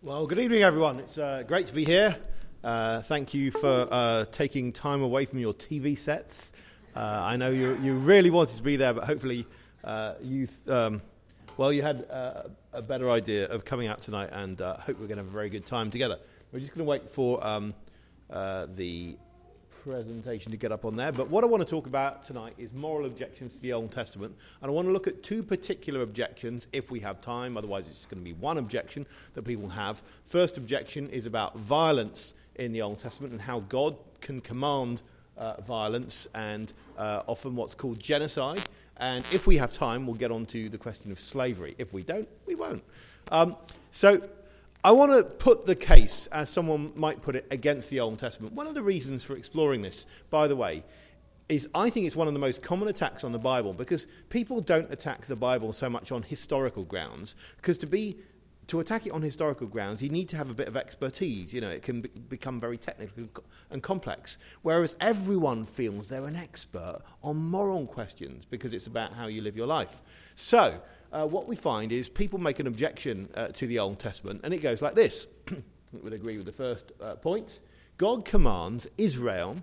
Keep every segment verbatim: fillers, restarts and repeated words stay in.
Well, good evening, everyone. It's uh, great to be here. Uh, thank you for uh, taking time away from your T V sets. Uh, I know you you really wanted to be there, but hopefully uh, you um, well you had uh, a better idea of coming out tonight, and uh, hope we're going to have a very good time together. We're just going to wait for um, uh, the presentation to get up on there. But what I want to talk about tonight is moral objections to the Old Testament, and I want to look at two particular objections if we have time. Otherwise, it's just going to be one objection that people have. First objection is about violence in the Old Testament and how God can command uh, violence and uh, often what's called genocide. And if we have time, we'll get on to the question of slavery. If we don't, we won't. Um, so I want to put the case, as someone might put it, against the Old Testament. One of the reasons for exploring this, by the way, is I think it's one of the most common attacks on the Bible, because people don't attack the Bible so much on historical grounds, because to be to attack it on historical grounds, you need to have a bit of expertise. You know, it can be, become very technical and complex, whereas everyone feels they're an expert on moral questions because it's about how you live your life. So Uh, what we find is people make an objection uh, to the Old Testament, and it goes like this. I would agree with the first uh, point. God commands Israel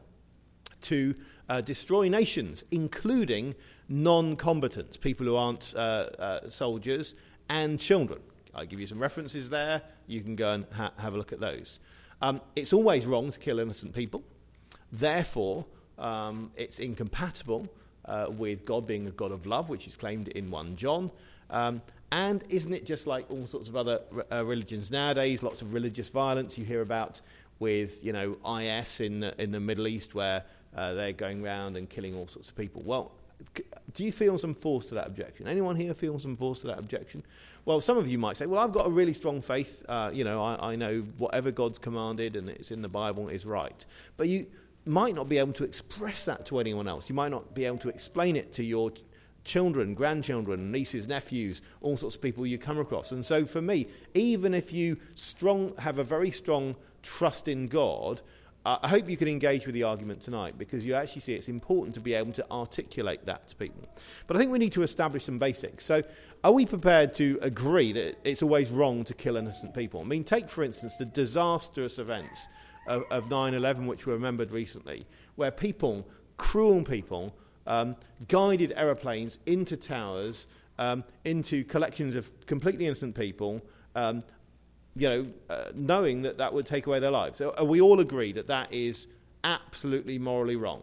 to uh, destroy nations, including non-combatants, people who aren't uh, uh, soldiers, and children. I'll give you some references there. You can go and ha- have a look at those. Um, it's always wrong to kill innocent people. Therefore, um, it's incompatible uh, with God being a God of love, which is claimed in First John. Um, and isn't it just like all sorts of other uh, religions nowadays? Lots of religious violence you hear about with, you know, I S in the, in the Middle East, where uh, they're going around and killing all sorts of people. Well, c- do you feel some force to that objection? Anyone here feel some force to that objection? Well, some of you might say, well, I've got a really strong faith. Uh, you know, I, I know whatever God's commanded and it's in the Bible is right. But you might not be able to express that to anyone else. You might not be able to explain it to your children, grandchildren, nieces, nephews, all sorts of people you come across. And so for me, even if you strong have a very strong trust in God, uh, I hope you can engage with the argument tonight, because you actually see it's important to be able to articulate that to people. But I think we need to establish some basics. So are we prepared to agree that it's always wrong to kill innocent people? I mean, take, for instance, the disastrous events of, of nine eleven, which were remembered recently, where people, cruel people, Um, guided aeroplanes into towers, um, into collections of completely innocent people, um, you know, uh, knowing that that would take away their lives. So, uh, we all agree that that is absolutely morally wrong.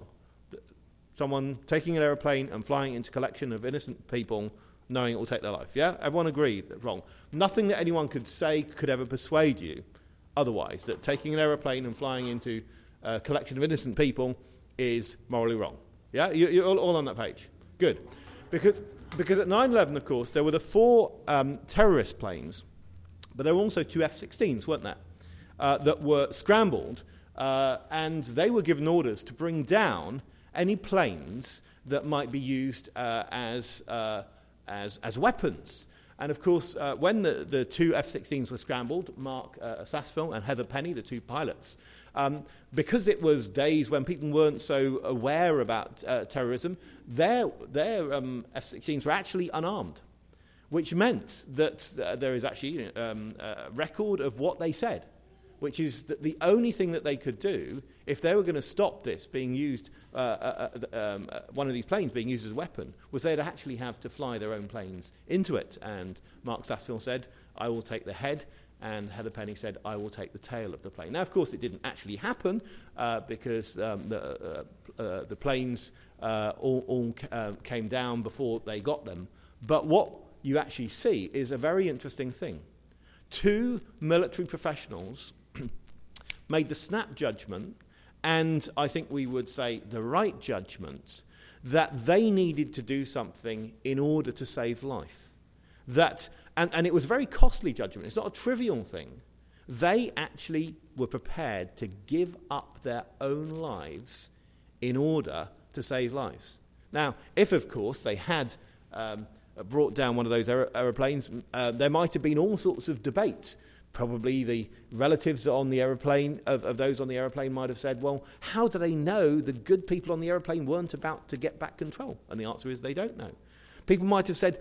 Someone taking an aeroplane and flying into a collection of innocent people, knowing it will take their life. Yeah, everyone agreed that's wrong. Nothing that anyone could say could ever persuade you otherwise. That taking an aeroplane and flying into a collection of innocent people is morally wrong. Yeah, you're all, all on that page. Good. Because because at nine eleven, of course, there were the four um, terrorist planes, but there were also two F sixteens, weren't there, uh, that were scrambled, uh, and they were given orders to bring down any planes that might be used uh, as, uh, as as weapons. And, of course, uh, when the, the two F sixteens were scrambled, Mark uh, Sasseville and Heather Penny, the two pilots, um, because it was days when people weren't so aware about uh, terrorism, their, their um, F sixteens were actually unarmed, which meant that uh, there is actually um, a record of what they said, which is that the only thing that they could do, if they were going to stop this being used, uh, uh, uh, um, uh, one of these planes being used as a weapon, was they'd actually have to fly their own planes into it. And Mark Sasseville said, I will take the head, and Heather Penny said, I will take the tail of the plane. Now, of course, it didn't actually happen, uh, because um, the, uh, uh, the planes uh, all, all uh, came down before they got them. But what you actually see is a very interesting thing. Two military professionals made the snap judgment, and I think we would say the right judgment, that they needed to do something in order to save life. That, and, and it was a very costly judgment. It's not a trivial thing. They actually were prepared to give up their own lives in order to save lives. Now, if, of course, they had um, brought down one of those aer- aeroplanes, uh, there might have been all sorts of debate. Probably the relatives on the aeroplane, of, of those on the aeroplane, might have said, well, how do they know the good people on the aeroplane weren't about to get back control? And the answer is they don't know. People might have said,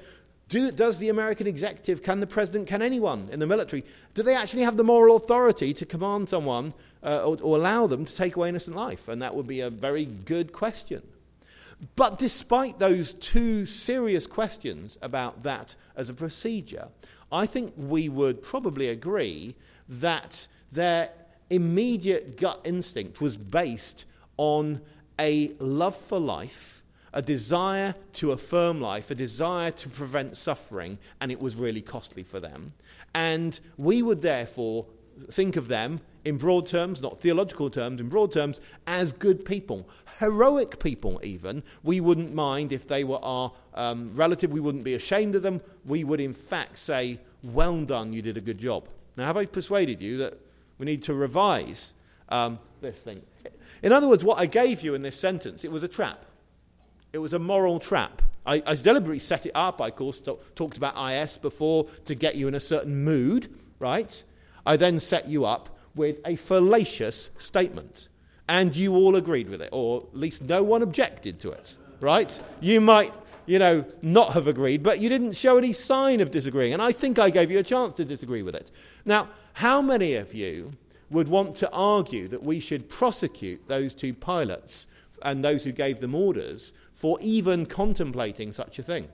Do, does the American executive, can the president, can anyone in the military, do they actually have the moral authority to command someone uh, or, or allow them to take away innocent life? And that would be a very good question. But despite those two serious questions about that as a procedure, I think we would probably agree that their immediate gut instinct was based on a love for life, a desire to affirm life, a desire to prevent suffering, and it was really costly for them. And we would therefore think of them in broad terms, not theological terms, in broad terms, as good people, heroic people even. We wouldn't mind if they were our um, relative, we wouldn't be ashamed of them. We would in fact say, well done, you did a good job. Now, have I persuaded you that we need to revise um, this thing? In other words, what I gave you in this sentence, it was a trap. It was a moral trap. I, I deliberately set it up. I, of course, t- talked about I S before to get you in a certain mood, right? I then set you up with a fallacious statement. And you all agreed with it, or at least no one objected to it, right? You might, you know, not have agreed, but you didn't show any sign of disagreeing. And I think I gave you a chance to disagree with it. Now, how many of you would want to argue that we should prosecute those two pilots and those who gave them orders for even contemplating such a thing?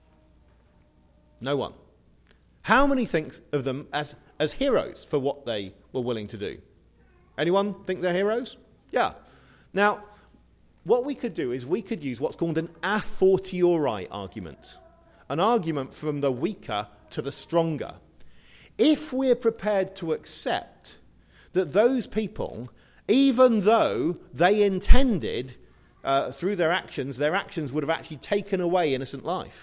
No one. How many think of them as, as heroes for what they were willing to do? Anyone think they're heroes? Yeah. Now, what we could do is we could use what's called an a fortiori argument, an argument from the weaker to the stronger. If we're prepared to accept that those people, even though they intended, uh, through their actions, their actions would have actually taken away innocent life.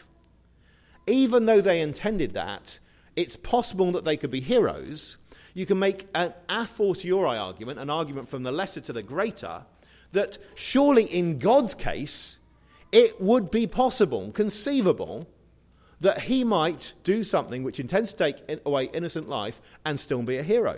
Even though they intended that, it's possible that they could be heroes. You can make an a fortiori argument, an argument from the lesser to the greater, that surely in God's case, it would be possible, conceivable, that he might do something which intends to take away innocent life and still be a hero.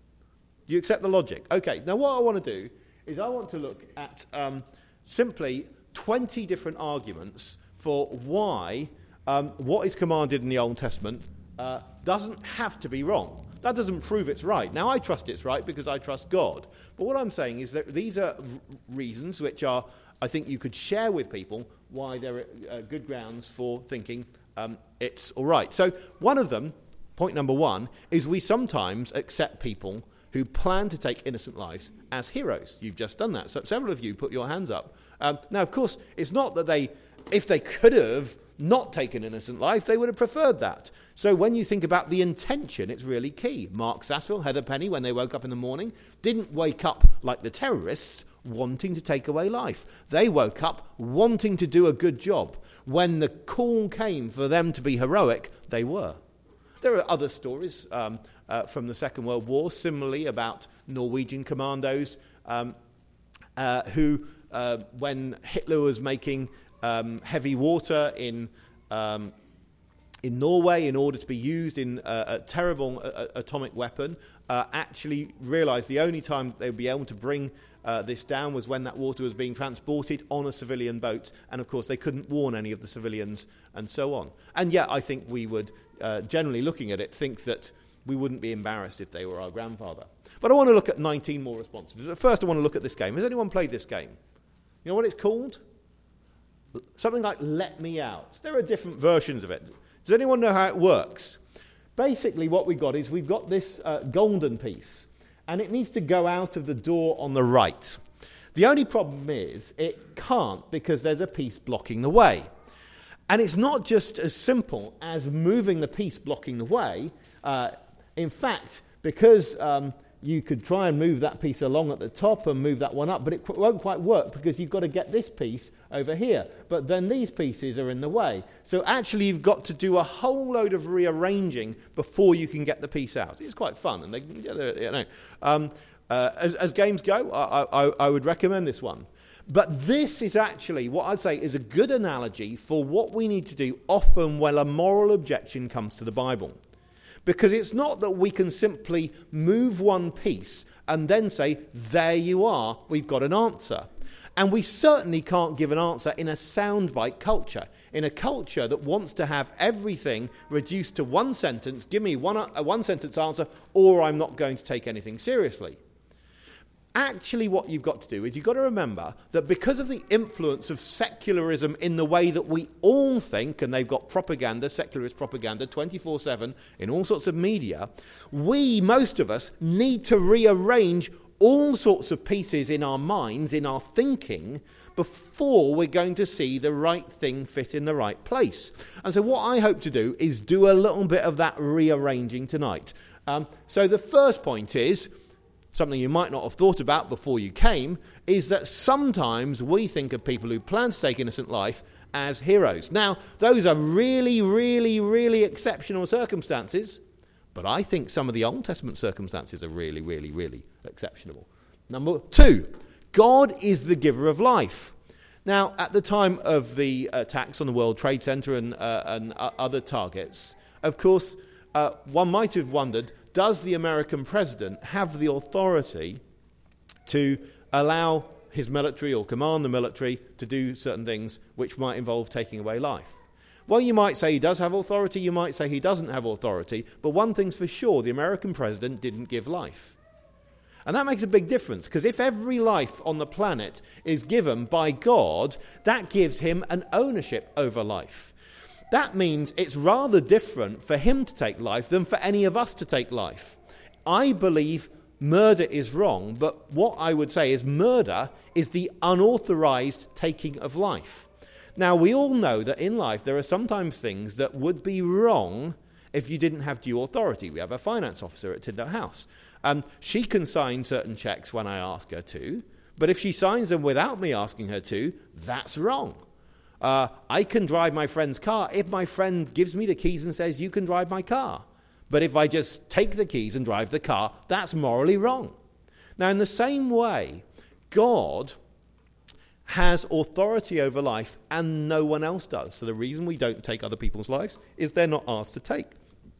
Do you accept the logic? Okay, now what I want to do is I want to look at um, simply twenty different arguments for why um, what is commanded in the Old Testament uh, doesn't have to be wrong. That doesn't prove it's right. Now, I trust it's right because I trust God. But what I'm saying is that these are r- reasons which are, I think you could share with people why there are uh, good grounds for thinking um, it's all right. So one of them, point number one, is we sometimes accept people who plan to take innocent lives as heroes. You've just done that. So several of you put your hands up. Um, now, of course, it's not that they, if they could have not taken innocent life, they would have preferred that. So when you think about the intention, it's really key. Mark Sassville, Heather Penny, when they woke up in the morning, didn't wake up like the terrorists wanting to take away life. They woke up wanting to do a good job. When the call came for them to be heroic, they were. There are other stories um, uh, from the Second World War, similarly about Norwegian commandos um, uh, who, uh, when Hitler was making um, heavy water in um, in Norway in order to be used in uh, a terrible uh, atomic weapon, uh, actually realised the only time they would be able to bring uh, this down was when that water was being transported on a civilian boat, and of course they couldn't warn any of the civilians and so on. And yet I think we would, uh, generally looking at it, think that we wouldn't be embarrassed if they were our grandfather. But I want to look at nineteen more responses. But first I want to look at this game. Has anyone played this game? You know what it's called? Something like Let Me Out. There are different versions of it. Does anyone know how it works? Basically what we've got is we've got this uh, golden piece, and it needs to go out of the door on the right. The only problem is it can't because there's a piece blocking the way. And it's not just as simple as moving the piece blocking the way. Uh, in fact, because um, you could try and move that piece along at the top and move that one up, but it qu- won't quite work because you've got to get this piece over here. But then these pieces are in the way. So actually you've got to do a whole load of rearranging before you can get the piece out. It's quite fun. And they, you know, um, uh, as, as games go, I, I, I would recommend this one. But this is actually, what I'd say, is a good analogy for what we need to do often when a moral objection comes to the Bible. Because it's not that we can simply move one piece and then say, there you are, we've got an answer. And we certainly can't give an answer in a soundbite culture, in a culture that wants to have everything reduced to one sentence, give me one, a one-sentence answer, or I'm not going to take anything seriously. Actually, what you've got to do is you've got to remember that because of the influence of secularism in the way that we all think, and they've got propaganda, secularist propaganda, twenty-four seven in all sorts of media, we, most of us, need to rearrange all sorts of pieces in our minds, in our thinking, before we're going to see the right thing fit in the right place. And so what I hope to do is do a little bit of that rearranging tonight. Um, so the first point is, something you might not have thought about before you came, is that sometimes we think of people who plan to take innocent life as heroes. Now, those are really, really, really exceptional circumstances, but I think some of the Old Testament circumstances are really, really, really exceptional. Number two, God is the giver of life. Now, at the time of the attacks on the World Trade Center and, uh, and uh, other targets, of course, uh, one might have wondered, does the American president have the authority to allow his military or command the military to do certain things which might involve taking away life? Well, you might say he does have authority, you might say he doesn't have authority, but one thing's for sure, the American president didn't give life. And that makes a big difference, because if every life on the planet is given by God, that gives him an ownership over life. That means it's rather different for him to take life than for any of us to take life. I believe murder is wrong, but what I would say is murder is the unauthorized taking of life. Now, we all know that in life there are sometimes things that would be wrong if you didn't have due authority. We have a finance officer at Tyndale House. Um, she can sign certain checks when I ask her to, but if she signs them without me asking her to, that's wrong. Uh, I can drive my friend's car if my friend gives me the keys and says, you can drive my car. But if I just take the keys and drive the car, that's morally wrong. Now, in the same way, God has authority over life and no one else does. So the reason we don't take other people's lives is they're not ours to take.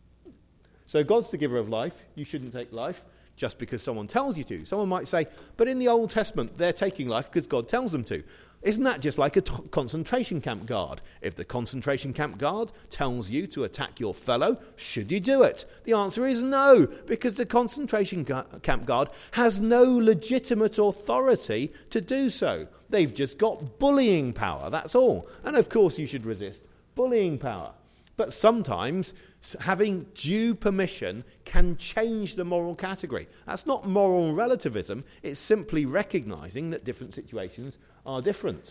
So God's the giver of life. You shouldn't take life just because someone tells you to. Someone might say, but in the Old Testament, they're taking life because God tells them to. Isn't that just like a t- concentration camp guard? If the concentration camp guard tells you to attack your fellow, should you do it? The answer is no, because the concentration gu- camp guard has no legitimate authority to do so. They've just got bullying power, that's all. And of course you should resist bullying power. But sometimes having due permission can change the moral category. That's not moral relativism, it's simply recognizing that different situations are different.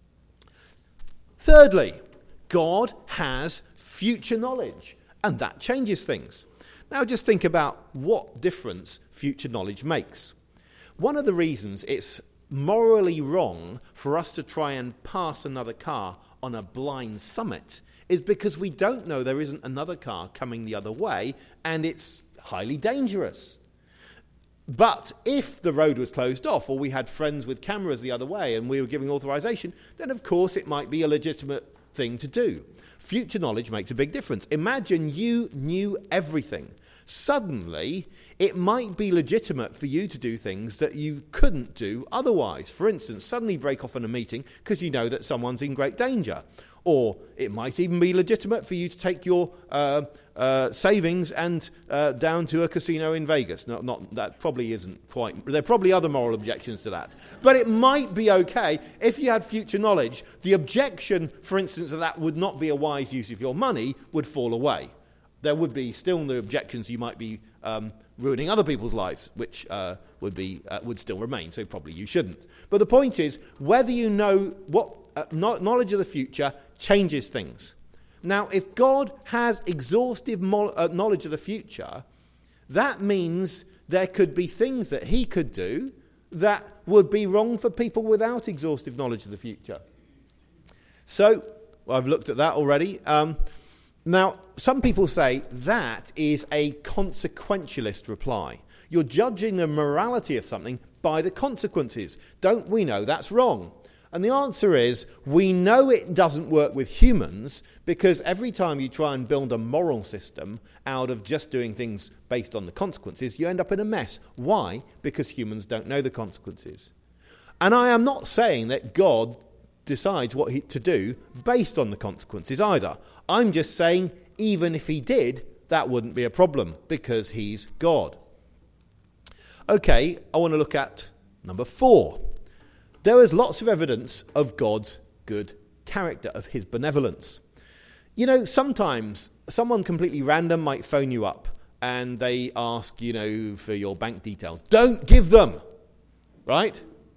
Thirdly, God has future knowledge, and that changes things. Now just think about what difference future knowledge makes. One of the reasons it's morally wrong for us to try and pass another car on a blind summit is because we don't know there isn't another car coming the other way, and it's highly dangerous. But if the road was closed off, or we had friends with cameras the other way and we were giving authorization, then of course it might be a legitimate thing to do. Future knowledge makes a big difference. Imagine you knew everything. Suddenly, it might be legitimate for you to do things that you couldn't do otherwise. For instance, suddenly break off in a meeting because you know that someone's in great danger. Or it might even be legitimate for you to take your uh, uh, savings and uh, down to a casino in Vegas. No, not that probably isn't quite. There are probably other moral objections to that. But it might be okay if you had future knowledge. The objection, for instance, that that would not be a wise use of your money would fall away. There would be still the objections you might be um, ruining other people's lives, which uh, would be uh, would still remain. So probably you shouldn't. But the point is, whether you know what uh, knowledge of the future changes things. Now, if God has exhaustive mo- uh, knowledge of the future, that means there could be things that he could do that would be wrong for people without exhaustive knowledge of the future. So, well, I've looked at that already. Um, now, some people say that is a consequentialist reply. You're judging the morality of something by the consequences. Don't we know that's wrong? And the answer is, we know it doesn't work with humans because every time you try and build a moral system out of just doing things based on the consequences, you end up in a mess. Why? Because humans don't know the consequences. And I am not saying that God decides what he, to do based on the consequences either. I'm just saying even if he did, that wouldn't be a problem because he's God. Okay, I want to look at number four. There is lots of evidence of God's good character, of his benevolence. You know, sometimes someone completely random might phone you up and they ask, you know, for your bank details. Don't give them, right?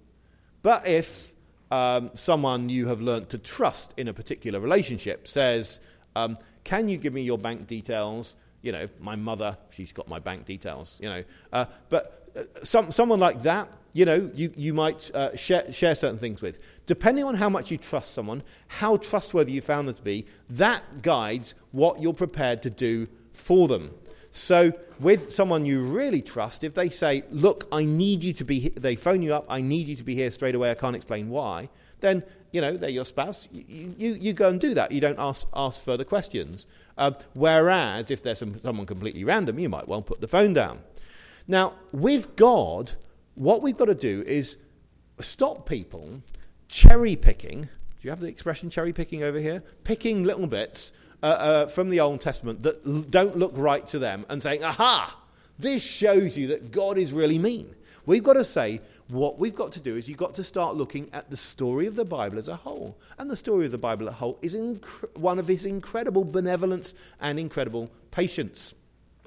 But if um, someone you have learnt to trust in a particular relationship says, um, can you give me your bank details? You know, my mother, she's got my bank details, you know. Uh, but uh, some someone like that, you know, you, you might uh, share, share certain things with. Depending on how much you trust someone, how trustworthy you found them to be, that guides what you're prepared to do for them. So with someone you really trust, if they say, look, I need you to be here, they phone you up, I need you to be here straight away, I can't explain why, then, you know, they're your spouse, you, you, you go and do that. You don't ask, ask further questions. Um, whereas if there's some, someone completely random, you might well put the phone down. Now, with God, what we've got to do is stop people cherry picking. Do you have the expression cherry picking over here? Picking little bits uh, uh, from the Old Testament that l- don't look right to them and saying, aha, this shows you that God is really mean. We've got to say, what we've got to do is you've got to start looking at the story of the Bible as a whole. And the story of the Bible as a whole is inc- one of his incredible benevolence and incredible patience.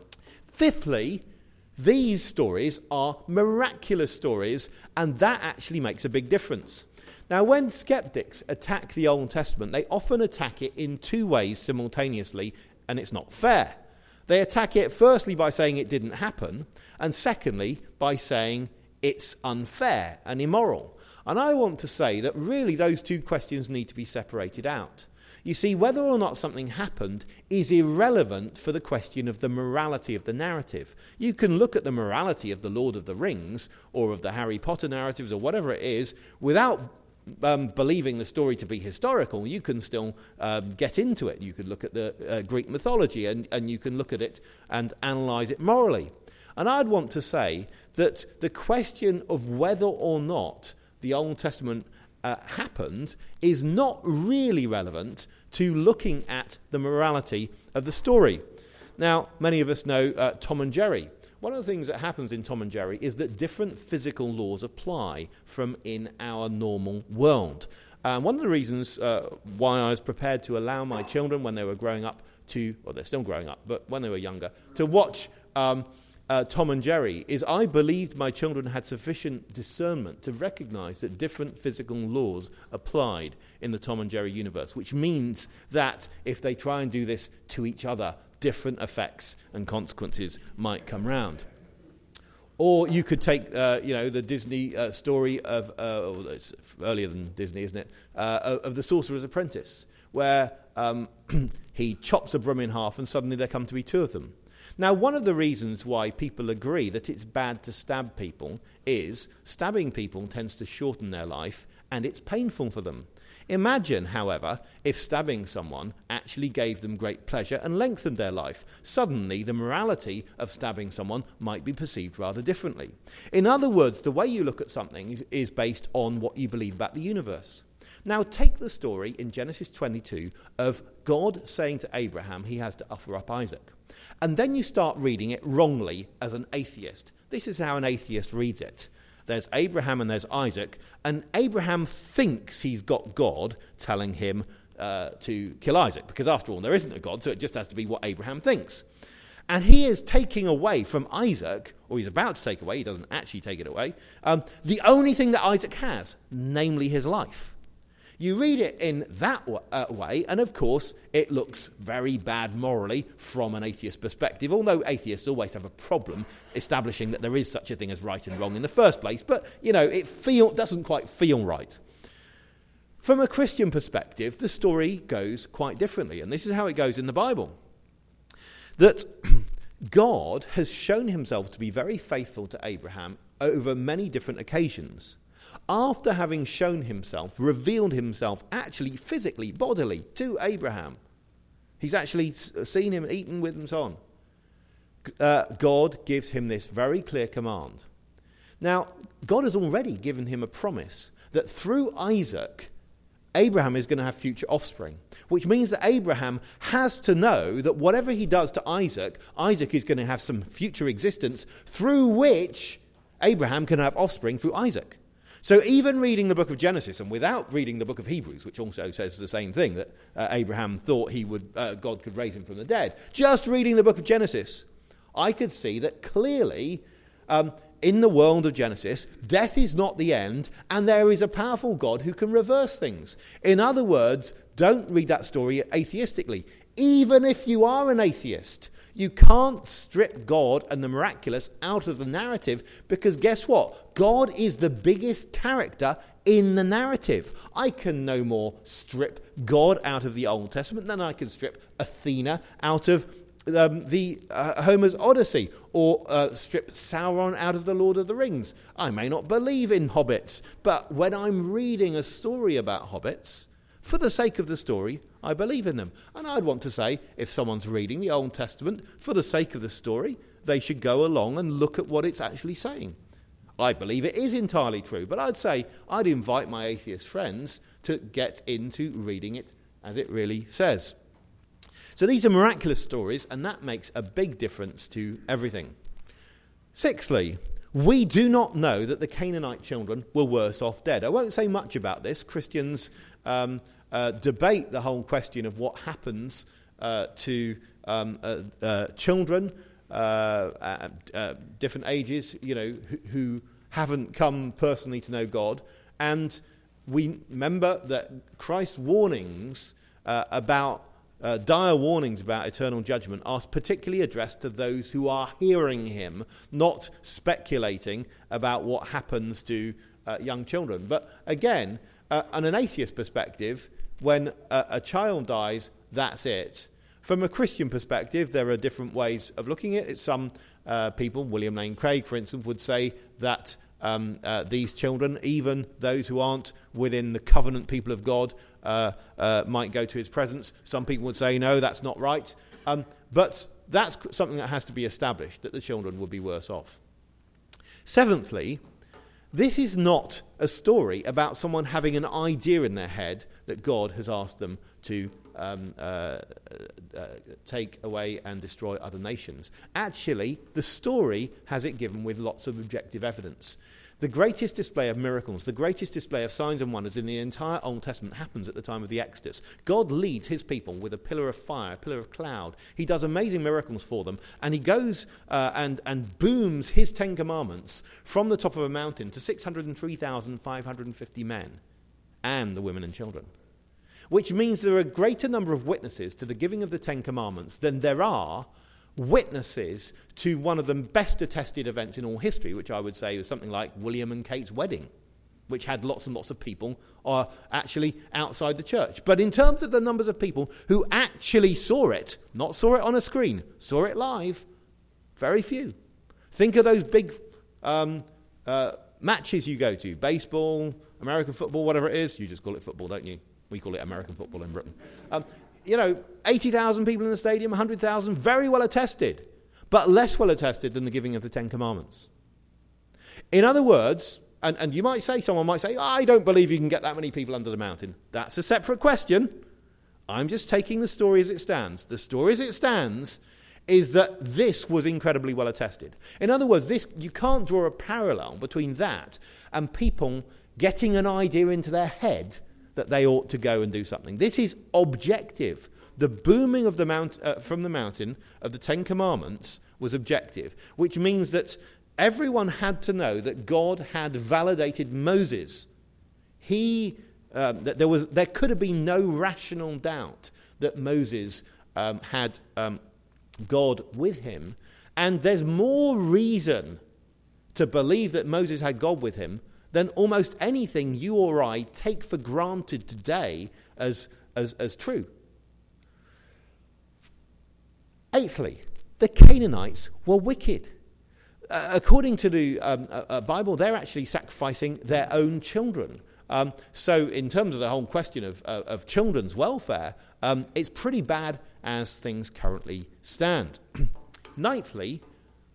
Fifthly, these stories are miraculous stories, and that actually makes a big difference. Now, when skeptics attack the Old Testament, they often attack it in two ways simultaneously, and it's not fair. They attack it firstly by saying it didn't happen, and secondly by saying it's unfair and immoral. And I want to say that really those two questions need to be separated out. You see, whether or not something happened is irrelevant for the question of the morality of the narrative. You can look at the morality of the Lord of the Rings or of the Harry Potter narratives or whatever it is without um, believing the story to be historical. You can still um, get into it. You could look at the uh, Greek mythology and, and you can look at it and analyse it morally. And I'd want to say that the question of whether or not the Old Testament uh, happened is not really relevant to looking at the morality of the story. Now, many of us know uh, Tom and Jerry. One of the things that happens in Tom and Jerry is that different physical laws apply from in our normal world. And one of the reasons uh, why I was prepared to allow my children when they were growing up to, well, they're still growing up, but when they were younger, to watch um, uh, Tom and Jerry is I believed my children had sufficient discernment to recognize that different physical laws applied in the Tom and Jerry universe, which means that if they try and do this to each other, different effects and consequences might come round. Or you could take, uh, you know, the Disney uh, story of, uh, well, it's earlier than Disney, isn't it, uh, of the Sorcerer's Apprentice, where um, he chops a broom in half and suddenly there come to be two of them. Now, one of the reasons why people agree that it's bad to stab people is stabbing people tends to shorten their life and it's painful for them. Imagine, however, if stabbing someone actually gave them great pleasure and lengthened their life. Suddenly, the morality of stabbing someone might be perceived rather differently. In other words, the way you look at something is, is based on what you believe about the universe. Now, take the story in Genesis twenty-two of God saying to Abraham he has to offer up Isaac. And then you start reading it wrongly as an atheist. This is how an atheist reads it. There's Abraham and there's Isaac, and Abraham thinks he's got God telling him uh, to kill Isaac, because after all, there isn't a God, so it just has to be what Abraham thinks. And he is taking away from Isaac, or he's about to take away, he doesn't actually take it away, um, the only thing that Isaac has, namely his life. You read it in that w- uh, way, and of course, it looks very bad morally from an atheist perspective, although atheists always have a problem establishing that there is such a thing as right and wrong in the first place. But, you know, it feel, doesn't quite feel right. From a Christian perspective, the story goes quite differently, and this is how it goes in the Bible. That God has shown himself to be very faithful to Abraham over many different occasions. After having shown himself, revealed himself actually physically, bodily to Abraham. He's actually seen him, eaten with him, and so on. Uh, God gives him this very clear command Now, God has already given him a promise that through Isaac, Abraham is going to have future offspring, which means that Abraham has to know that whatever he does to Isaac, Isaac is going to have some future existence through which Abraham can have offspring through Isaac. So even reading the book of Genesis, and without reading the book of Hebrews, which also says the same thing, that uh, Abraham thought he would, uh, God could raise him from the dead, just reading the book of Genesis, I could see that clearly um, in the world of Genesis, death is not the end, and there is a powerful God who can reverse things. In other words, don't read that story atheistically. Even if you are an atheist, you can't strip God and the miraculous out of the narrative, because guess what? God is the biggest character in the narrative. I can no more strip God out of the Old Testament than I can strip Athena out of Um, the uh, Homer's Odyssey, or uh, strip Sauron out of the Lord of the Rings. I may not believe in hobbits, but when I'm reading a story about hobbits, for the sake of the story, I believe in them. And I'd want to say, if someone's reading the Old Testament, for the sake of the story, they should go along and look at what it's actually saying. I believe it is entirely true, but I'd say I'd invite my atheist friends to get into reading it as it really says. So these are miraculous stories, and that makes a big difference to everything. Sixthly, we do not know that the Canaanite children were worse off dead. I won't say much about this. Christians um, uh, debate the whole question of what happens uh, to um, uh, uh, children uh, at uh, different ages, you know, who, who haven't come personally to know God. And we remember that Christ's warnings uh, about Uh, dire warnings about eternal judgment are particularly addressed to those who are hearing him, not speculating about what happens to uh, young children. But again, uh, on an atheist perspective, when a, a child dies, that's it. From a Christian perspective, there are different ways of looking at it. Some uh, people, William Lane Craig, for instance, would say that um, uh, these children, even those who aren't within the covenant people of God, Uh, uh, might go to his presence. Some people would say, no, that's not right. Um, but that's something that has to be established, that the children would be worse off. Seventhly, this is not a story about someone having an idea in their head that God has asked them to um, uh, uh, take away and destroy other nations. Actually, the story has it given with lots of objective evidence. The greatest display of miracles, the greatest display of signs and wonders in the entire Old Testament happens at the time of the Exodus. God leads his people with a pillar of fire, a pillar of cloud. He does amazing miracles for them, and he goes uh, and, and booms his Ten Commandments from the top of a mountain to six hundred three thousand five hundred fifty men and the women and children, which means there are a greater number of witnesses to the giving of the Ten Commandments than there are witnesses to one of the best attested events in all history, which I would say was something like William and Kate's wedding, which had lots and lots of people uh, actually outside the church. But in terms of the numbers of people who actually saw it, not saw it on a screen, saw it live, very few. Think of those big um, uh, matches you go to, baseball, American football, whatever it is. You just call it football, don't you? We call it American football in Britain. Um, You know, eighty thousand people in the stadium, one hundred thousand, very well attested, but less well attested than the giving of the Ten Commandments. In other words, and, and you might say, someone might say, I don't believe you can get that many people under the mountain. That's a separate question. I'm just taking the story as it stands. The story as it stands is that this was incredibly well attested. In other words, this you can't draw a parallel between that and people getting an idea into their head that they ought to go and do something. This is objective. The booming of the mount, uh, from the mountain of the Ten Commandments was objective, which means that everyone had to know that God had validated Moses. He, um, that there was, there could have been no rational doubt that Moses um, had um, God with him, and there's more reason to believe that Moses had God with him than almost anything you or I take for granted today as, as, as true. Eighthly, the Canaanites were wicked. Uh, according to the um, uh, Bible, they're actually sacrificing their own children. Um, so in terms of the whole question of, uh, of children's welfare, um, it's pretty bad as things currently stand. Ninthly,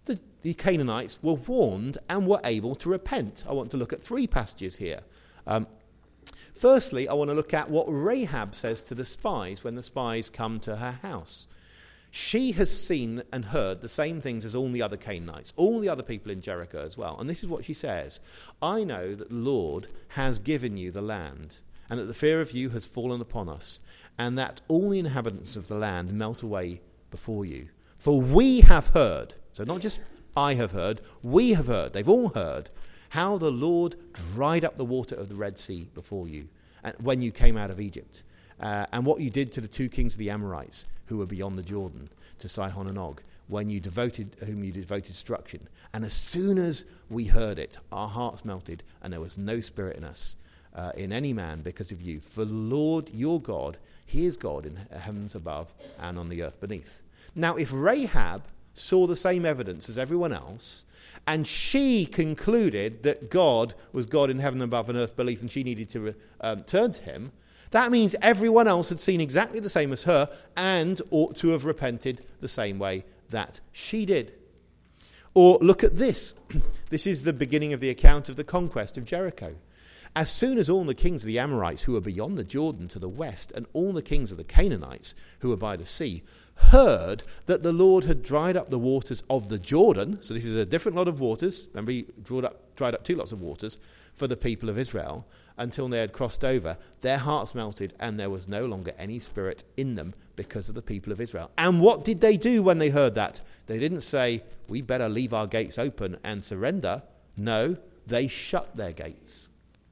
the, the Canaanites were warned and were able to repent. I want to look at three passages here. Um, firstly, I want to look at what Rahab says to the spies when the spies come to her house. She has seen and heard the same things as all the other Canaanites, all the other people in Jericho as well. And this is what she says. I know that the Lord has given you the land, and that the fear of you has fallen upon us, and that all the inhabitants of the land melt away before you. For we have heard, so not just I have heard, we have heard, they've all heard, how the Lord dried up the water of the Red Sea before you and when you came out of Egypt, uh, and what you did to the two kings of the Amorites, who were beyond the Jordan, to Sihon and Og, when you devoted, whom you devoted destruction. And as soon as we heard it, our hearts melted, and there was no spirit in us, uh, in any man, because of you. For the Lord your God, he is God in the heavens above and on the earth beneath. Now, if Rahab saw the same evidence as everyone else, and she concluded that God was God in heaven above and earth beneath, and she needed to um, turn to him, that means everyone else had seen exactly the same as her and ought to have repented the same way that she did. Or look at this. This is the beginning of the account of the conquest of Jericho. As soon as all the kings of the Amorites who were beyond the Jordan to the west, and all the kings of the Canaanites who were by the sea, heard that the Lord had dried up the waters of the Jordan, so this is a different lot of waters, remember he dried up, dried up two lots of waters for the people of Israel, until they had crossed over, their hearts melted, and there was no longer any spirit in them because of the people of Israel. And what did they do when they heard that? They didn't say, we better leave our gates open and surrender. No, they shut their gates.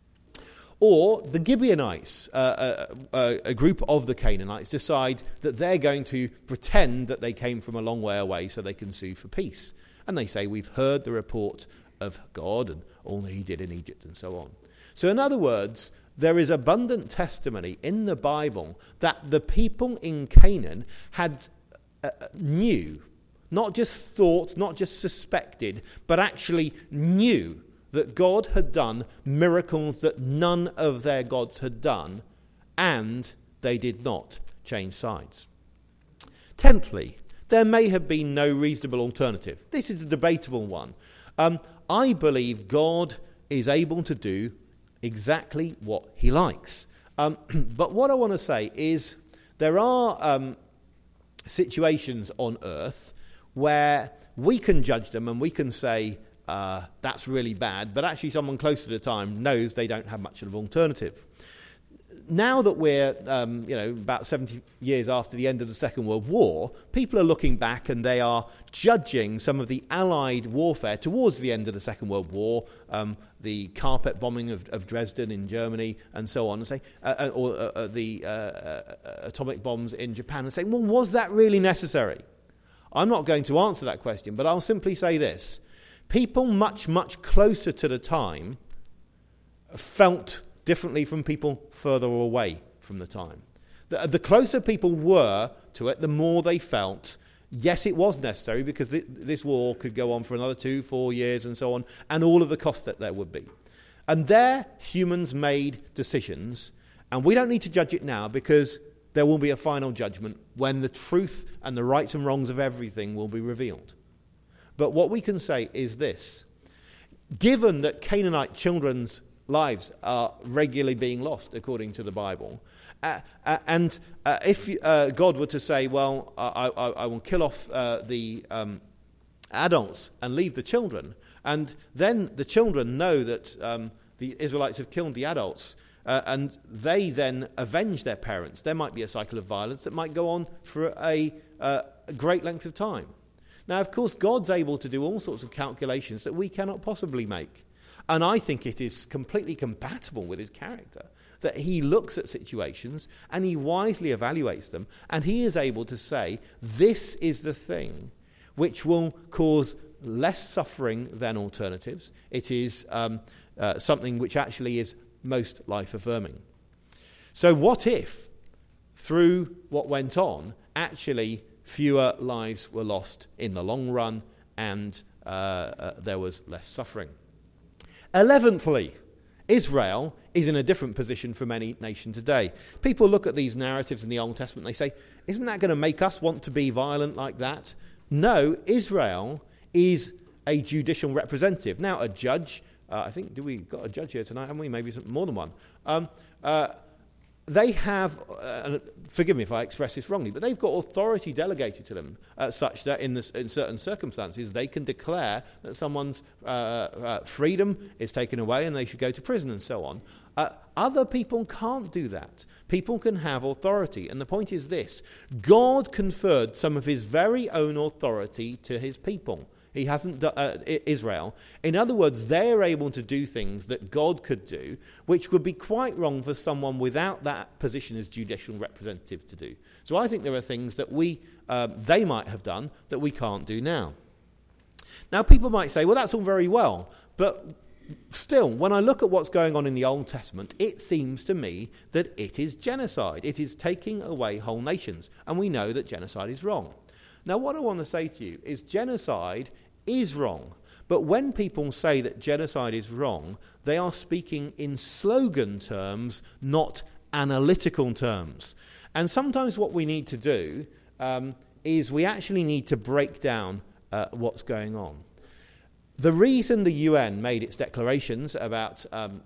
Or the Gibeonites, uh, a, a, a group of the Canaanites, decide that they're going to pretend that they came from a long way away so they can sue for peace. And they say, we've heard the report of God and all that he did in Egypt and so on. So in other words, there is abundant testimony in the Bible that the people in Canaan had uh, knew, not just thought, not just suspected, but actually knew that God had done miracles that none of their gods had done, and they did not change sides. Tenthly, there may have been no reasonable alternative. This is a debatable one. Um, I believe God is able to do exactly what he likes. Um, but what I want to say is there are um, situations on earth where we can judge them and we can say, uh, that's really bad, but actually someone closer to the time knows they don't have much of an alternative. Now that we're, um, you know, about seventy years after the end of the Second World War, people are looking back and they are judging some of the Allied warfare towards the end of the Second World War, um, the carpet bombing of, of Dresden in Germany and so on, and say, uh, or uh, uh, the uh, uh, atomic bombs in Japan, and saying, well, was that really necessary? I'm not going to answer that question, but I'll simply say this. People much, much closer to the time felt differently from people further away from the time. The, the closer people were to it, the more they felt, yes, it was necessary, because th- this war could go on for another two, four years and so on, and all of the cost that there would be. And there, humans made decisions, and we don't need to judge it now, because there will be a final judgment when the truth and the rights and wrongs of everything will be revealed. But what we can say is this. Given that Canaanite children's lives are regularly being lost, according to the Bible. Uh, uh, and uh, if uh, God were to say, well, I, I, I will kill off uh, the um, adults and leave the children, and then the children know that um, the Israelites have killed the adults, uh, and they then avenge their parents, there might be a cycle of violence that might go on for a, uh, a great length of time. Now, of course, God's able to do all sorts of calculations that we cannot possibly make. And I think it is completely compatible with his character, that he looks at situations and he wisely evaluates them, and he is able to say, this is the thing which will cause less suffering than alternatives. It is um, uh, something which actually is most life-affirming. So what if, through what went on, actually fewer lives were lost in the long run, and uh, uh, there was less suffering? Eleventhly, Israel is in a different position from any nation today. People look at these narratives in the Old Testament and they say, isn't that going to make us want to be violent like that? No, Israel is a judicial representative. Now, a judge, uh, I think, do we got a judge here tonight, haven't we? Maybe some, more than one. Um, uh, they have, uh, and forgive me if I express this wrongly, but they've got authority delegated to them uh, such that in, this, in certain circumstances they can declare that someone's uh, uh, freedom is taken away and they should go to prison and so on. Uh, other people can't do that. People can have authority. And the point is this: God conferred some of his very own authority to his people. He hasn't done, uh, Israel. In other words, they're able to do things that God could do, which would be quite wrong for someone without that position as judicial representative to do. So I think there are things that we, uh, they might have done that we can't do now. Now, people might say, well, that's all very well, but still, when I look at what's going on in the Old Testament, it seems to me that it is genocide. It is taking away whole nations, and we know that genocide is wrong. Now, what I want to say to you is genocide is wrong. But when people say that genocide is wrong, they are speaking in slogan terms, not analytical terms. And sometimes what we need to do um, is we actually need to break down uh, what's going on. The reason the U N made its declarations about um,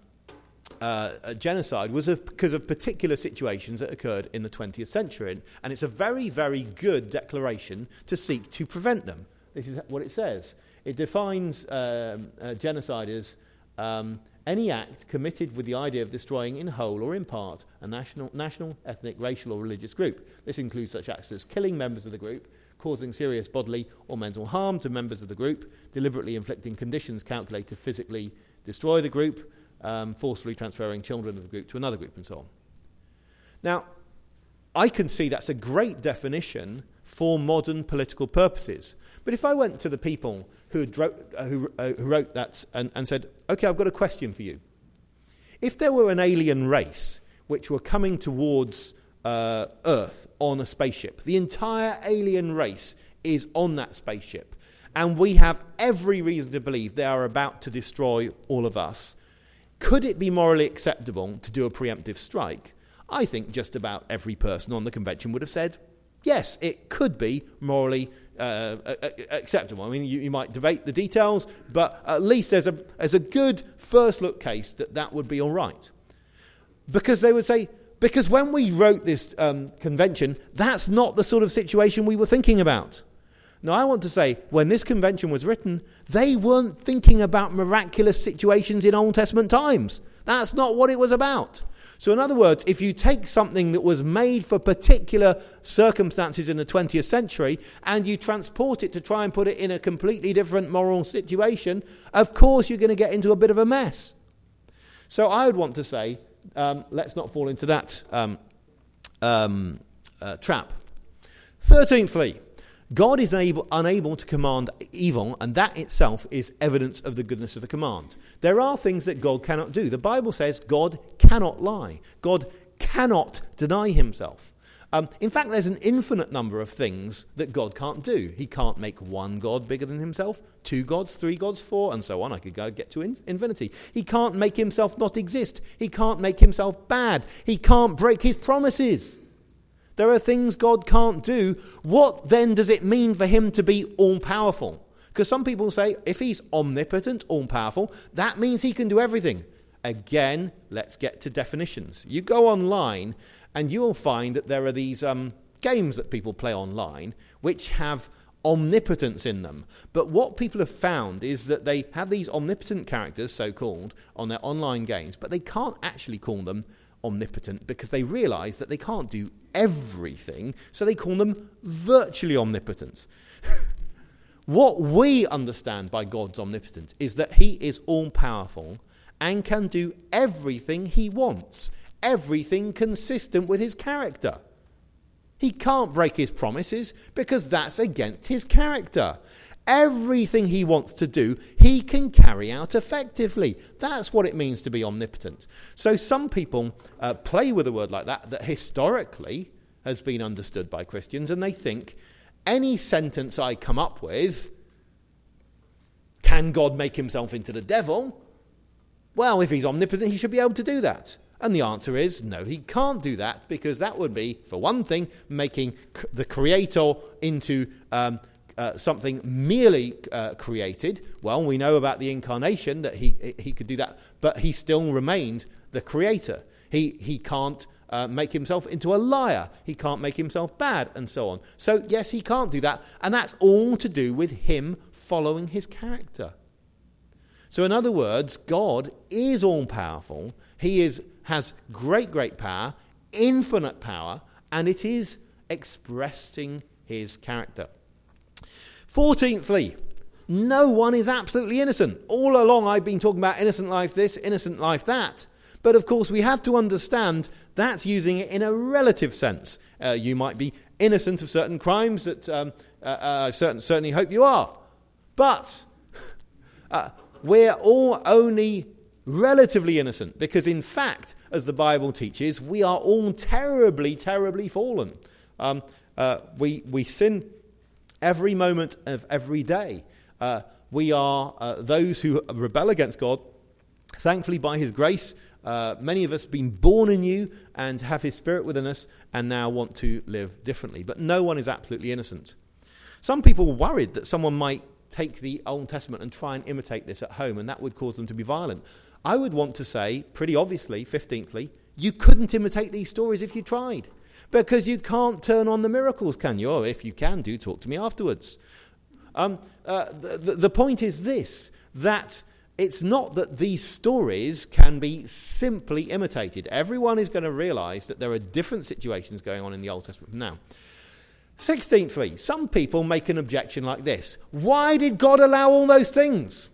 Uh, genocide was of, because of particular situations that occurred in the twentieth century, and it's a very, very good declaration to seek to prevent them. This is what it says. It defines um, uh, genocide as um, any act committed with the idea of destroying in whole or in part a national, national, ethnic, racial or religious group. This includes such acts as killing members of the group, causing serious bodily or mental harm to members of the group, deliberately inflicting conditions calculated to physically destroy the group, Um, forcefully transferring children of the group to another group, and so on. Now, I can see that's a great definition for modern political purposes. But if I went to the people who, had wrote, uh, who, uh, who wrote that and, and said, okay, I've got a question for you. If there were an alien race which were coming towards uh, Earth on a spaceship, the entire alien race is on that spaceship, and we have every reason to believe they are about to destroy all of us, could it be morally acceptable to do a preemptive strike? I think just about every person on the convention would have said, yes, it could be morally uh, acceptable. I mean, you, you might debate the details, but at least there's a, there's a good first-look case that that would be all right. Because they would say, because when we wrote this um, convention, that's not the sort of situation we were thinking about. Now, I want to say, when this convention was written, they weren't thinking about miraculous situations in Old Testament times. That's not what it was about. So, in other words, if you take something that was made for particular circumstances in the twentieth century and you transport it to try and put it in a completely different moral situation, of course you're going to get into a bit of a mess. So I would want to say, um, let's not fall into that um, um, uh, trap. Thirteenthly, God is able, unable to command evil, and that itself is evidence of the goodness of the command. There are things that God cannot do. The Bible says God cannot lie. God cannot deny himself. Um, in fact, there's an infinite number of things that God can't do. He can't make one God bigger than himself, two gods, three gods, four, and so on. I could go get to in- infinity. He can't make himself not exist. He can't make himself bad. He can't break his promises. There are things God can't do. What then does it mean for him to be all-powerful? Because some people say if he's omnipotent, all-powerful, that means he can do everything. Again, let's get to definitions. You go online and you will find that there are these um, games that people play online which have omnipotence in them. But what people have found is that they have these omnipotent characters, so-called, on their online games, but they can't actually call them omnipotent because they realise that they can't do everything, so they call them virtually omnipotent. What we understand by God's omnipotence is that he is all-powerful and can do everything he wants, everything consistent with his character. He can't break his promises because that's against his character. Everything he wants to do, he can carry out effectively. That's what it means to be omnipotent. So some people uh, play with a word like that, that historically has been understood by Christians, and they think, any sentence I come up with, can God make himself into the devil? Well, if he's omnipotent, he should be able to do that. And the answer is, no, he can't do that, because that would be, for one thing, making c- the creator into... Um, uh, something merely uh, created. Well, we know about the incarnation that he he could do that, but he still remained the creator. He he can't uh, make himself into a liar. He can't make himself bad, and so on. So yes, he can't do that, and that's all to do with him following his character. So in other words, God is all-powerful. He is has great, great power, infinite power, and it is expressing his character. Fourteenthly, no one is absolutely innocent. All along I've been talking about innocent life this, innocent life that. But of course we have to understand that's using it in a relative sense. Uh, you might be innocent of certain crimes that um, uh, uh, I certain, certainly hope you are. But uh, we're all only relatively innocent because in fact, as the Bible teaches, we are all terribly, terribly fallen. Um, uh, we, we sin every moment of every day. Uh, we are uh, those who rebel against God. Thankfully, by his grace, uh, many of us have been born anew and have his spirit within us and now want to live differently. But no one is absolutely innocent. Some people were worried that someone might take the Old Testament and try and imitate this at home, and that would cause them to be violent. I would want to say, pretty obviously, fifteenthly, you couldn't imitate these stories if you tried. Because you can't turn on the miracles, can you? Or if you can, do talk to me afterwards. Um, uh, the, the, the point is this, that it's not that these stories can be simply imitated. Everyone is going to realize that there are different situations going on in the Old Testament from now. Sixteenthly, some people make an objection like this. Why did God allow all those things?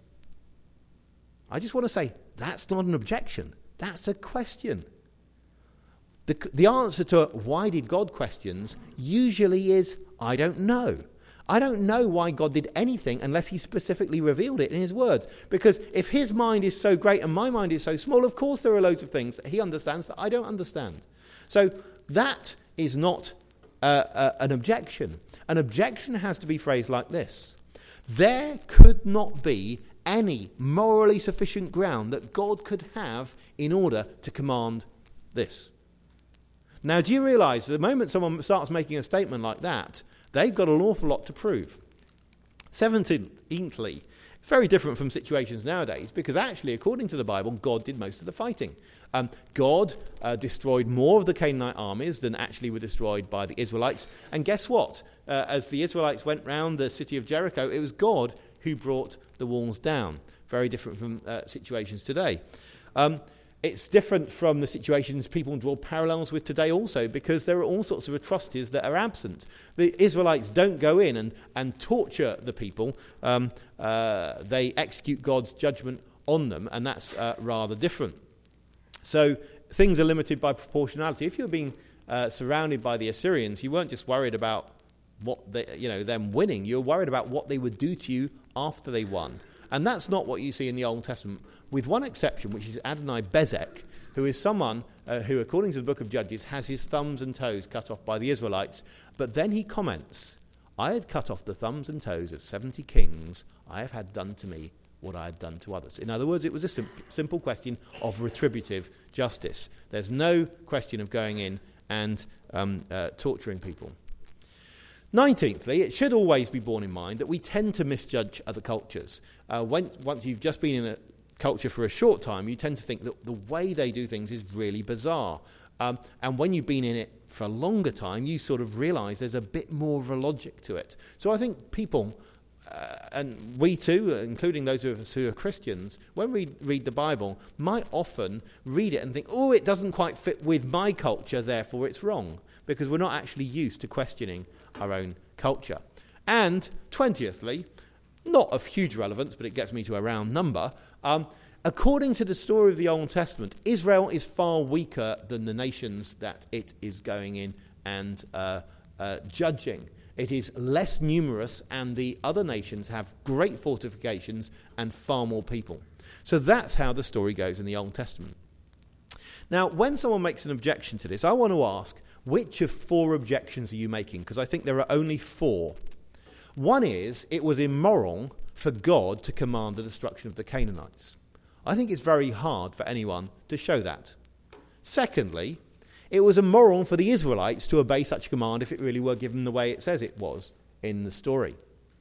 I just want to say, that's not an objection. That's a question. The, the answer to why did God questions usually is, I don't know. I don't know why God did anything unless he specifically revealed it in his words. Because if his mind is so great and my mind is so small, of course there are loads of things that he understands that I don't understand. So that is not uh, uh, an objection. An objection has to be phrased like this. There could not be any morally sufficient ground that God could have in order to command this. Now, do you realise the moment someone starts making a statement like that, they've got an awful lot to prove. Seventeenthly, very different from situations nowadays, because actually, according to the Bible, God did most of the fighting. Um, God uh, destroyed more of the Canaanite armies than actually were destroyed by the Israelites. And guess what? Uh, as the Israelites went round the city of Jericho, it was God who brought the walls down. Very different from uh, situations today. Um, It's different from the situations people draw parallels with today also, because there are all sorts of atrocities that are absent. The Israelites don't go in and, and torture the people. Um, uh, they execute God's judgment on them, and that's uh, rather different. So things are limited by proportionality. If you're being uh, surrounded by the Assyrians, you weren't just worried about what they, you know, them winning. You were worried about what they would do to you after they won. And that's not what you see in the Old Testament, with one exception, which is Adoni-Bezek, who is someone uh, who, according to the book of Judges, has his thumbs and toes cut off by the Israelites. But then he comments, I had cut off the thumbs and toes of seventy kings. I have had done to me what I had done to others. In other words, it was a sim- simple question of retributive justice. There's no question of going in and um, uh, torturing people. Nineteenthly, it should always be borne in mind that we tend to misjudge other cultures. Uh, when, once you've just been in a culture for a short time, you tend to think that the way they do things is really bizarre. Um, and when you've been in it for a longer time, you sort of realise there's a bit more of a logic to it. So I think people, uh, and we too, including those of us who are Christians, when we read the Bible, might often read it and think, oh, it doesn't quite fit with my culture, therefore it's wrong, because we're not actually used to questioning our own culture. And twentiethly, not of huge relevance, but it gets me to a round number, um, according to the story of the Old Testament, Israel is far weaker than the nations that it is going in and uh, uh, judging. It is less numerous, and the other nations have great fortifications and far more people. So that's how the story goes in the Old Testament. Now, when someone makes an objection to this, I want to ask, which of four objections are you making? Because I think there are only four. One is, it was immoral for God to command the destruction of the Canaanites. I think it's very hard for anyone to show that. Secondly, it was immoral for the Israelites to obey such a command if it really were given the way it says it was in the story.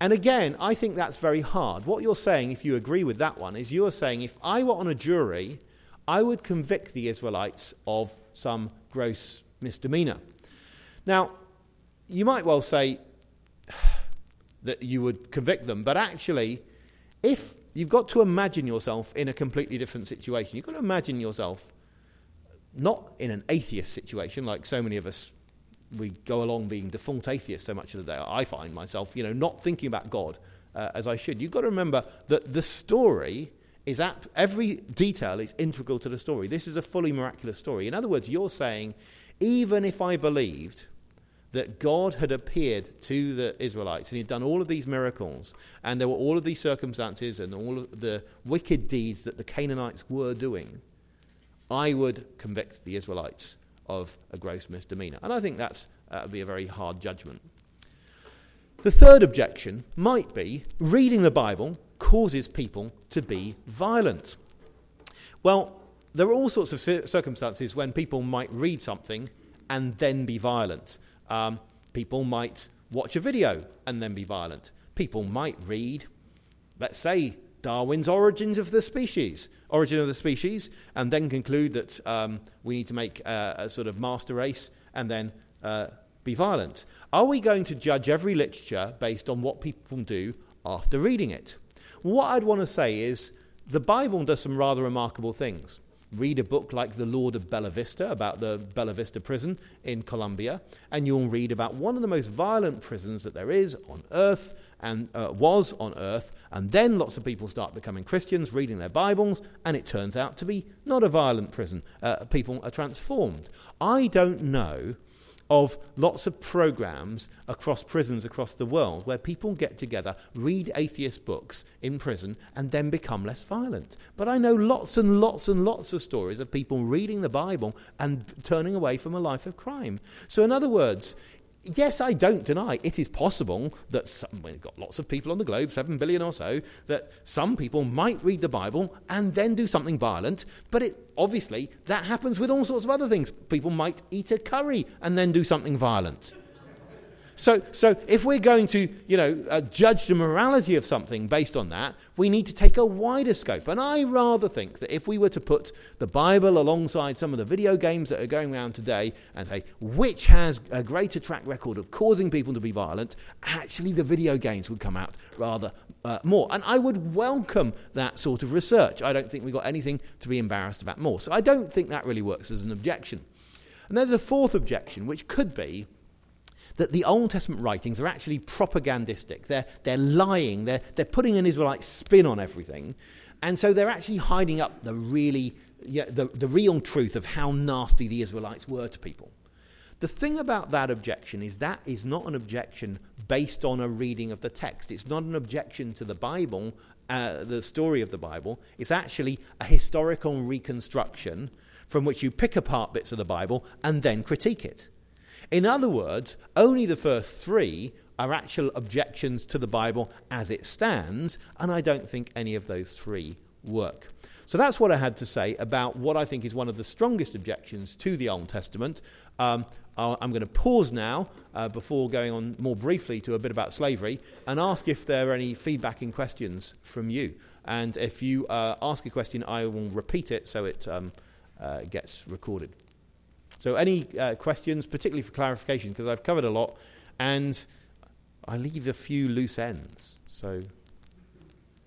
And again, I think that's very hard. What you're saying, if you agree with that one, is you're saying if I were on a jury, I would convict the Israelites of some gross misdemeanor. Now, you might well say that you would convict them, but actually, if you've got to imagine yourself in a completely different situation, you've got to imagine yourself not in an atheist situation like so many of us. We go along being default atheists so much of the day. I find myself, you know, not thinking about God uh, as I should. You've got to remember that the story is ap- every detail is integral to the story. This is a fully miraculous story. In other words, you're saying, even if I believed that God had appeared to the Israelites and he'd done all of these miracles, and there were all of these circumstances and all of the wicked deeds that the Canaanites were doing, I would convict the Israelites of a gross misdemeanor. And I think that's uh, would be a very hard judgment. The third objection might be reading the Bible causes people to be violent. Well, there are all sorts of circumstances when people might read something and then be violent. Um, people might watch a video and then be violent. People might read, let's say, Darwin's Origins of the Species, Origin of the Species, and then conclude that um, we need to make uh, a sort of master race and then uh, be violent. Are we going to judge every literature based on what people do after reading it? What I'd want to say is the Bible does some rather remarkable things. Read a book like The Lord of Bella Vista, about the Bella Vista prison in Colombia, and you'll read about one of the most violent prisons that there is on earth, and uh, was on earth, and then lots of people start becoming Christians, reading their Bibles, and it turns out to be not a violent prison. Uh, people are transformed. I don't know of lots of programs across prisons across the world where people get together, read atheist books in prison, and then become less violent. But I know lots and lots and lots of stories of people reading the Bible and turning away from a life of crime. So in other words, yes, I don't deny it is possible that some, we've got lots of people on the globe, seven billion or so, that some people might read the Bible and then do something violent, but it obviously that happens with all sorts of other things. People might eat a curry and then do something violent. So, so if we're going to, you know, uh, judge the morality of something based on that, we need to take a wider scope. And I rather think that if we were to put the Bible alongside some of the video games that are going around today and say, which has a greater track record of causing people to be violent, actually the video games would come out rather uh, more. And I would welcome that sort of research. I don't think we've got anything to be embarrassed about more. So I don't think that really works as an objection. And there's a fourth objection, which could be that the Old Testament writings are actually propagandistic. They're, they're lying. They're, they're putting an Israelite spin on everything. And so they're actually hiding up the really, yeah, the, the real truth of how nasty the Israelites were to people. The thing about that objection is that is not an objection based on a reading of the text. It's not an objection to the Bible, uh, the story of the Bible. It's actually a historical reconstruction from which you pick apart bits of the Bible and then critique it. In other words, only the first three are actual objections to the Bible as it stands, and I don't think any of those three work. So that's what I had to say about what I think is one of the strongest objections to the Old Testament. Um, I'm going to pause now uh, before going on more briefly to a bit about slavery and ask if there are any feedback and questions from you. And if you uh, ask a question, I will repeat it so it um, uh, gets recorded. So any uh, questions, particularly for clarification, because I've covered a lot, and I leave a few loose ends. So